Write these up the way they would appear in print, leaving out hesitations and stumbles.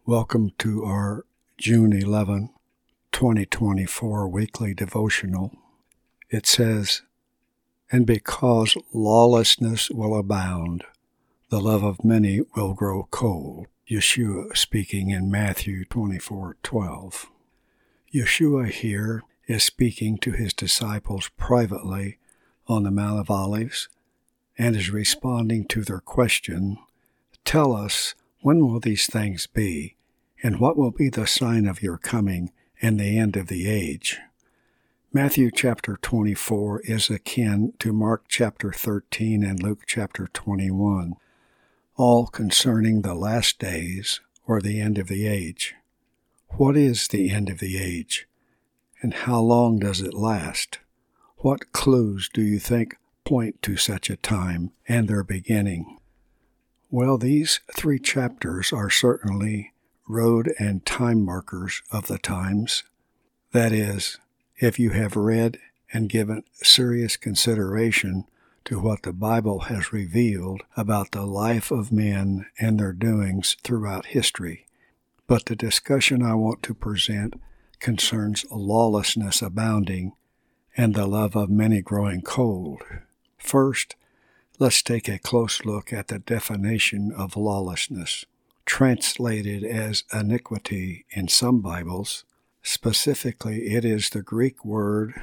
Welcome to our June 11, 2024 weekly devotional. It says, "And because lawlessness will abound, the love of many will grow cold." Yeshua speaking in Matthew 24:12. Yeshua here is speaking to his disciples privately on the Mount of Olives and is responding to their question, "Tell us, when will these things be? And what will be the sign of your coming and the end of the age?" Matthew chapter 24 is akin to Mark chapter 13 and Luke chapter 21, all concerning the last days or the end of the age. What is the end of the age? And how long does it last? What clues do you think point to such a time and their beginning? Well, these 3 chapters are certainly road and time markers of the times. That is, if you have read and given serious consideration to what the Bible has revealed about the life of men and their doings throughout history. But the discussion I want to present concerns lawlessness abounding and the love of many growing cold. First, let's take a close look at the definition of lawlessness, translated as iniquity in some Bibles. Specifically, it is the Greek word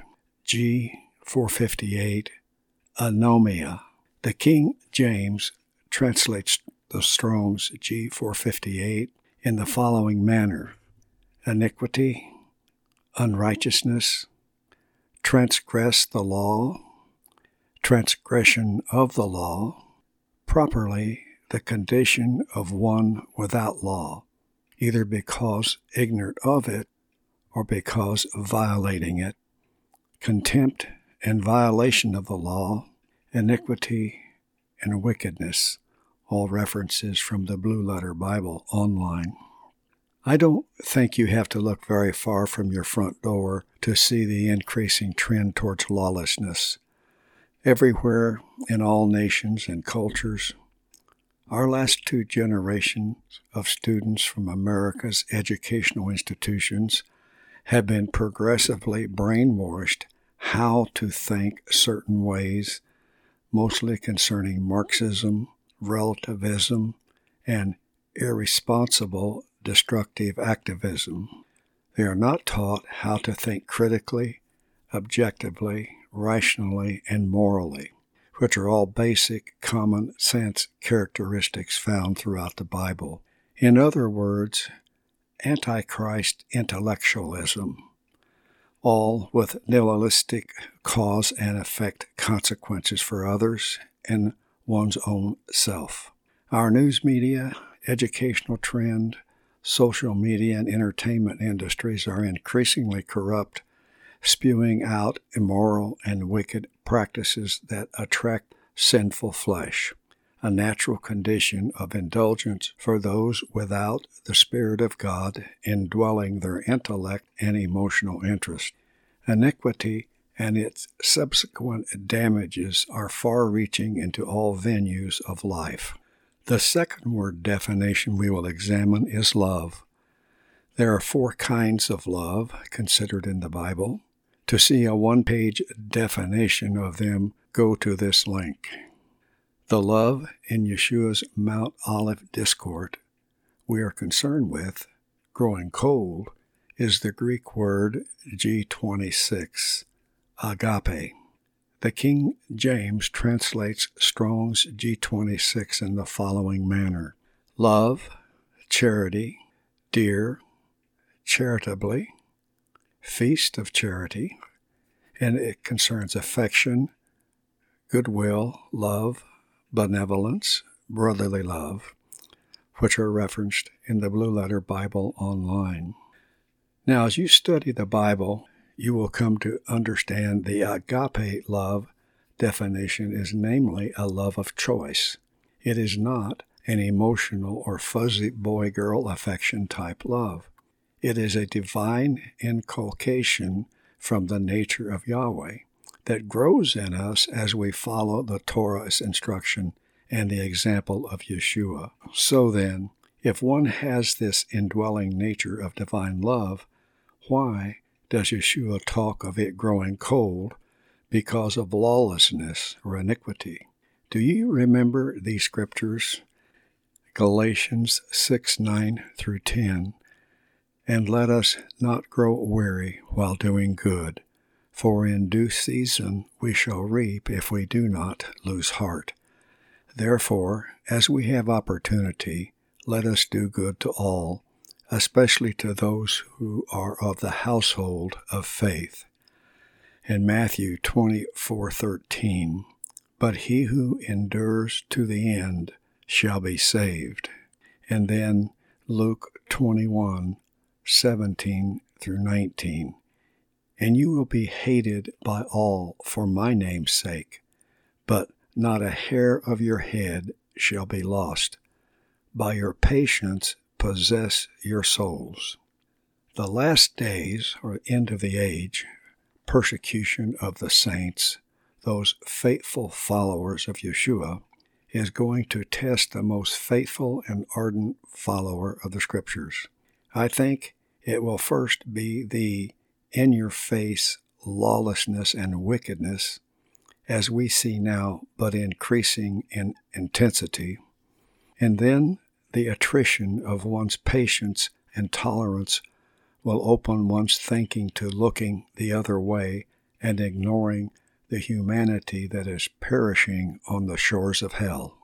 G458, anomia. The King James translates the Strong's G458 in the following manner: iniquity, unrighteousness, transgress the law, transgression of the law, properly the condition of one without law, either because ignorant of it or because violating it, contempt and violation of the law, iniquity and wickedness, all references from the Blue Letter Bible online. I don't think you have to look very far from your front door to see the increasing trend towards lawlessness. Everywhere, in all nations and cultures, our last 2 generations of students from America's educational institutions have been progressively brainwashed how to think certain ways, mostly concerning Marxism, relativism, and irresponsible, destructive activism. They are not taught how to think critically, objectively, rationally, and morally, which are all basic common sense characteristics found throughout the Bible. In other words, Antichrist intellectualism, all with nihilistic cause and effect consequences for others and one's own self. Our news media, educational trend, social media, and entertainment industries are increasingly corrupt, spewing out immoral and wicked practices that attract sinful flesh, a natural condition of indulgence for those without the Spirit of God indwelling their intellect and emotional interest. Iniquity and its subsequent damages are far-reaching into all venues of life. The second word definition we will examine is love. There are 4 kinds of love considered in the Bible. To see a 1-page definition of them, go to this link. The love in Yeshua's Mount Olive discourse we are concerned with, growing cold, is the Greek word G26, agape. The King James translates Strong's G26 in the following manner: love, charity, dear, charitably, feast of charity, and it concerns affection, goodwill, love, benevolence, brotherly love, which are referenced in the Blue Letter Bible online. Now, as you study the Bible, you will come to understand the agape love definition is namely a love of choice. It is not an emotional or fuzzy boy-girl affection type love. It is a divine inculcation from the nature of Yahweh that grows in us as we follow the Torah's instruction and the example of Yeshua. So then, If one has this indwelling nature of divine love, why does Yeshua talk of it growing cold because of lawlessness or iniquity? Do you remember these scriptures? Galatians 6:9-10. And let us not grow weary while doing good, for in due season we shall reap if we do not lose heart. Therefore, as we have opportunity, let us do good to all, especially to those who are of the household of faith. In Matthew 24:13, but he who endures to the end shall be saved. And then Luke 21:17-19, and you will be hated by all for my name's sake, but not a hair of your head shall be lost. By your patience possess your souls. The last days, or end of the age, persecution of the saints, those faithful followers of Yeshua, is going to test the most faithful and ardent follower of the Scriptures. I think it will first be the in-your-face lawlessness and wickedness, as we see now, but increasing in intensity, and then the attrition of one's patience and tolerance will open one's thinking to looking the other way and ignoring the humanity that is perishing on the shores of hell.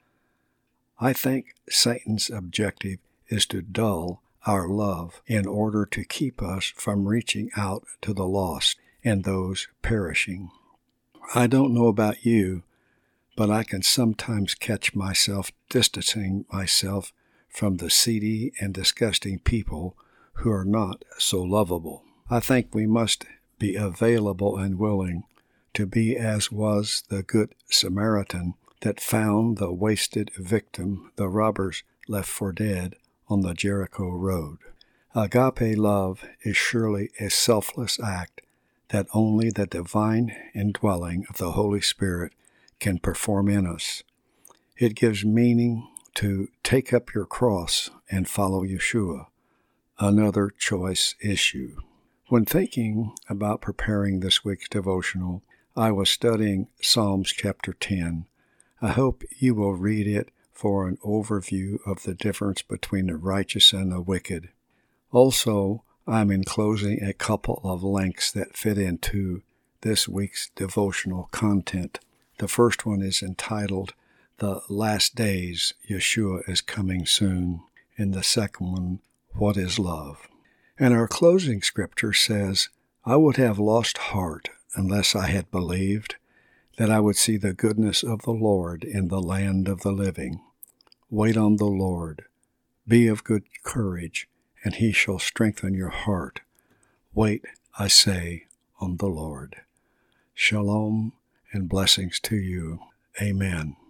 I think Satan's objective is to dull our love in order to keep us from reaching out to the lost and those perishing. I don't know about you, but I can sometimes catch myself distancing myself from the seedy and disgusting people who are not so lovable. I think we must be available and willing to be as was the Good Samaritan that found the wasted victim the robbers left for dead on the Jericho road. Agape love is surely a selfless act that only the divine indwelling of the Holy Spirit can perform in us. It gives meaning to take up your cross and follow Yeshua, another choice issue. When thinking about preparing this week's devotional, I was studying Psalms chapter 10. I hope you will read it for an overview of the difference between the righteous and the wicked. Also, I'm enclosing a couple of links that fit into this week's devotional content. The first one is entitled, The Last Days, Yeshua is Coming Soon, and the second one, What is Love? And our closing scripture says, I would have lost heart unless I had believed that I would see the goodness of the Lord in the land of the living. Wait on the Lord. Be of good courage, and he shall strengthen your heart. Wait, I say, on the Lord. Shalom and blessings to you. Amen.